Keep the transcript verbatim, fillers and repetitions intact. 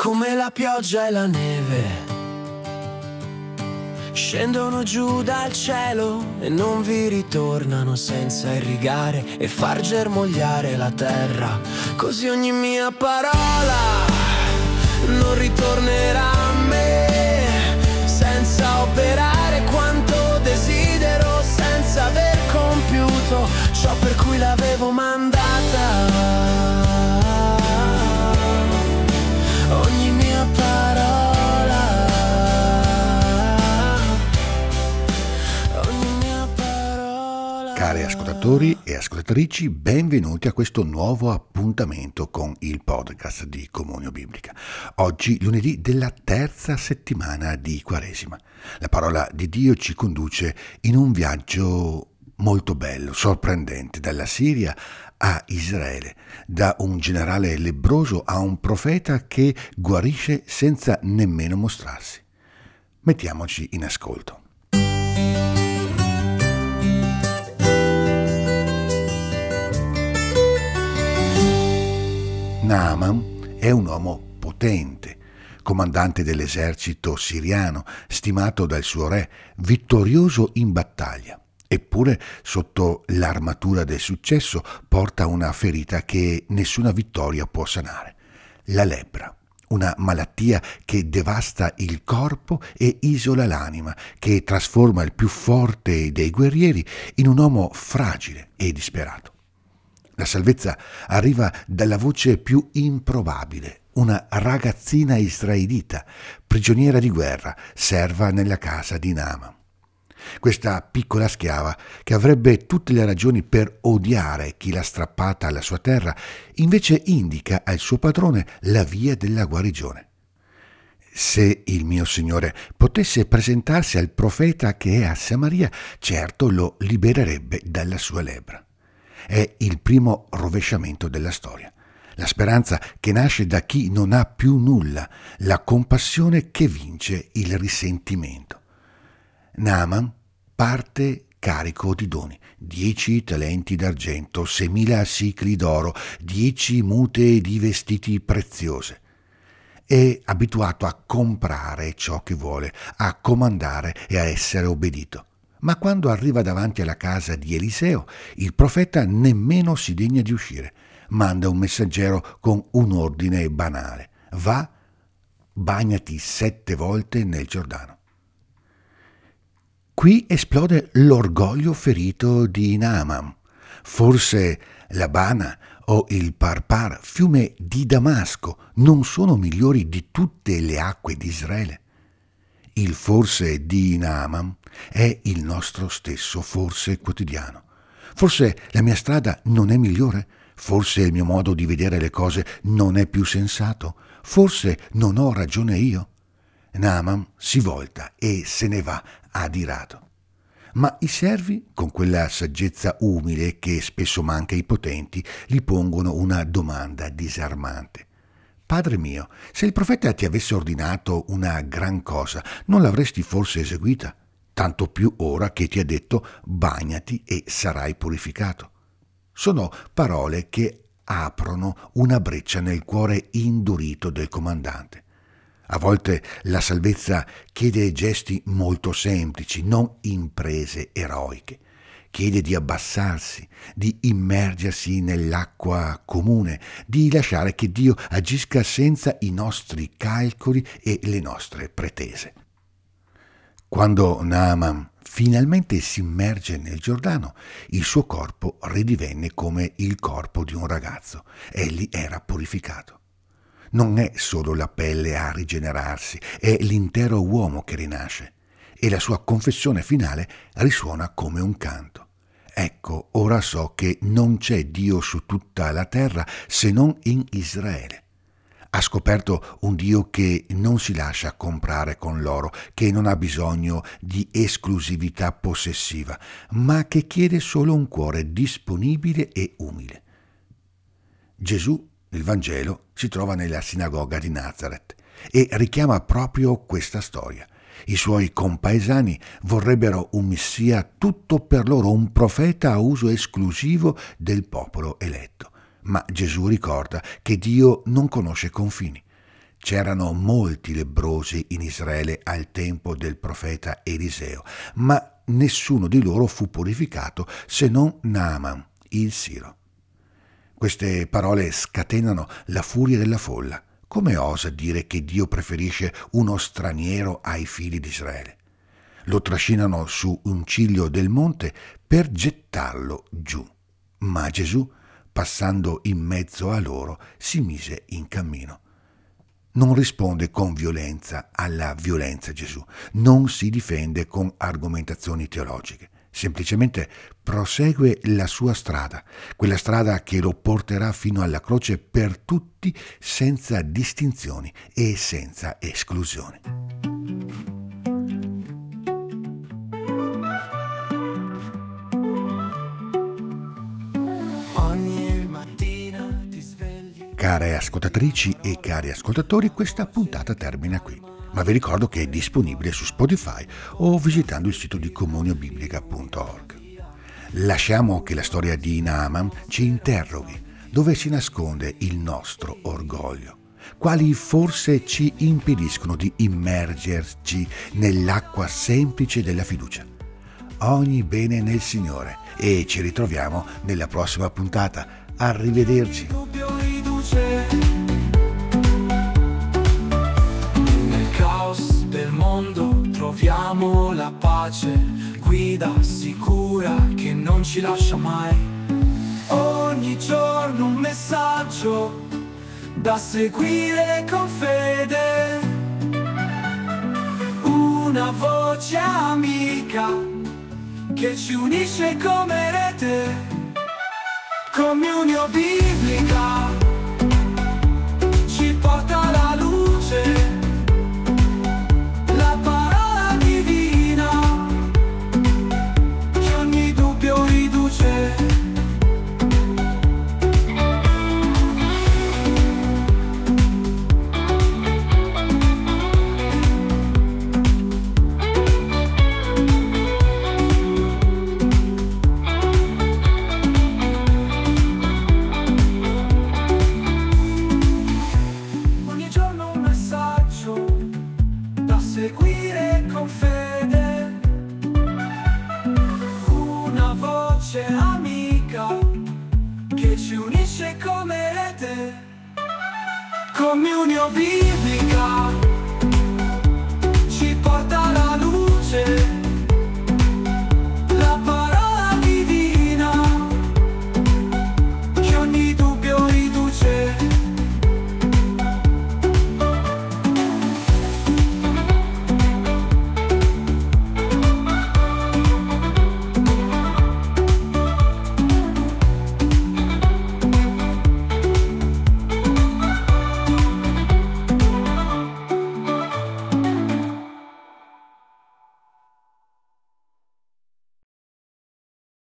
come la pioggia e la neve. Scendono giù dal cielo e non vi ritornano senza irrigare e far germogliare la terra. Così ogni mia parola non ritornerà a me, senza operare quanto desidero, senza aver compiuto ciò per cui l'avevo mandata. Ogni mia parola, ogni mia parola. Cari ascoltatori e ascoltatrici, benvenuti a questo nuovo appuntamento con il podcast di Comunio Biblica. Oggi lunedì della terza settimana di Quaresima. La parola di Dio ci conduce in un viaggio molto bello, sorprendente, dalla Siria a Israele, da un generale lebbroso a un profeta che guarisce senza nemmeno mostrarsi. Mettiamoci in ascolto. Naaman è un uomo potente, comandante dell'esercito siriano, stimato dal suo re, vittorioso in battaglia. Eppure, sotto l'armatura del successo, porta una ferita che nessuna vittoria può sanare: la lebbra, una malattia che devasta il corpo e isola l'anima, che trasforma il più forte dei guerrieri in un uomo fragile e disperato. La salvezza arriva dalla voce più improbabile: una ragazzina israelita, prigioniera di guerra, serva nella casa di Naaman. Questa piccola schiava, che avrebbe tutte le ragioni per odiare chi l'ha strappata alla sua terra, invece indica al suo padrone la via della guarigione. Se il mio Signore potesse presentarsi al profeta che è a Samaria, certo lo libererebbe dalla sua lebbra. È il primo rovesciamento della storia. La speranza che nasce da chi non ha più nulla, la compassione che vince il risentimento. Naaman parte carico di doni: dieci talenti d'argento, seimila sicli d'oro, dieci mute di vestiti preziose. È abituato a comprare ciò che vuole, a comandare e a essere obbedito. Ma quando arriva davanti alla casa di Eliseo, il profeta nemmeno si degna di uscire. Manda un messaggero con un ordine banale: va, bagnati sette volte nel Giordano. Qui esplode l'orgoglio ferito di Naaman. Forse l'Abana o il Parpar, fiume di Damasco, non sono migliori di tutte le acque di Israele? Il forse di Naaman è il nostro stesso forse quotidiano. Forse la mia strada non è migliore? Forse il mio modo di vedere le cose non è più sensato? Forse non ho ragione io? Naaman si volta e se ne va adirato. Ma i servi, con quella saggezza umile che spesso manca ai potenti, gli pongono una domanda disarmante. Padre mio, se il profeta ti avesse ordinato una gran cosa, non l'avresti forse eseguita? Tanto più ora che ti ha detto: bagnati e sarai purificato. Sono parole che aprono una breccia nel cuore indurito del comandante. A volte la salvezza chiede gesti molto semplici, non imprese eroiche. Chiede di abbassarsi, di immergersi nell'acqua comune, di lasciare che Dio agisca senza i nostri calcoli e le nostre pretese. Quando Naaman finalmente si immerge nel Giordano, il suo corpo ridivenne come il corpo di un ragazzo. Egli era purificato. Non è solo la pelle a rigenerarsi, è l'intero uomo che rinasce, e la sua confessione finale risuona come un canto. Ecco, ora so che non c'è Dio su tutta la terra se non in Israele. Ha scoperto un Dio che non si lascia comprare con l'oro, che non ha bisogno di esclusività possessiva, ma che chiede solo un cuore disponibile e umile. Gesù, il Vangelo, si trova nella sinagoga di Nazaret e richiama proprio questa storia. I suoi compaesani vorrebbero un messia tutto per loro, un profeta a uso esclusivo del popolo eletto. Ma Gesù ricorda che Dio non conosce confini. C'erano molti lebbrosi in Israele al tempo del profeta Eliseo, ma nessuno di loro fu purificato se non Naaman, il siro. Queste parole scatenano la furia della folla. Come osa dire che Dio preferisce uno straniero ai figli di Israele? Lo trascinano su un ciglio del monte per gettarlo giù. Ma Gesù, passando in mezzo a loro, si mise in cammino. Non risponde con violenza alla violenza Gesù, non si difende con argomentazioni teologiche, semplicemente prosegue la sua strada, quella strada che lo porterà fino alla croce per tutti senza distinzioni e senza esclusioni. Care ascoltatrici e cari ascoltatori, questa puntata termina qui, ma vi ricordo che è disponibile su Spotify o visitando il sito di comuniobiblica punto org. Lasciamo che la storia di Naaman ci interroghi: dove si nasconde il nostro orgoglio? Quali forse ci impediscono di immergerci nell'acqua semplice della fiducia? Ogni bene nel Signore e ci ritroviamo nella prossima puntata. Arrivederci. Nel caos del mondo troviamo la pace, guida sicura che non ci lascia mai. Ogni giorno un messaggio da seguire con fede, una voce amica che ci unisce come rete. Comunio biblica ci porta alla luce, la parola divina che ogni dubbio riduce. Seguire con fede, una voce amica che ci unisce come rete. Comunio biblica.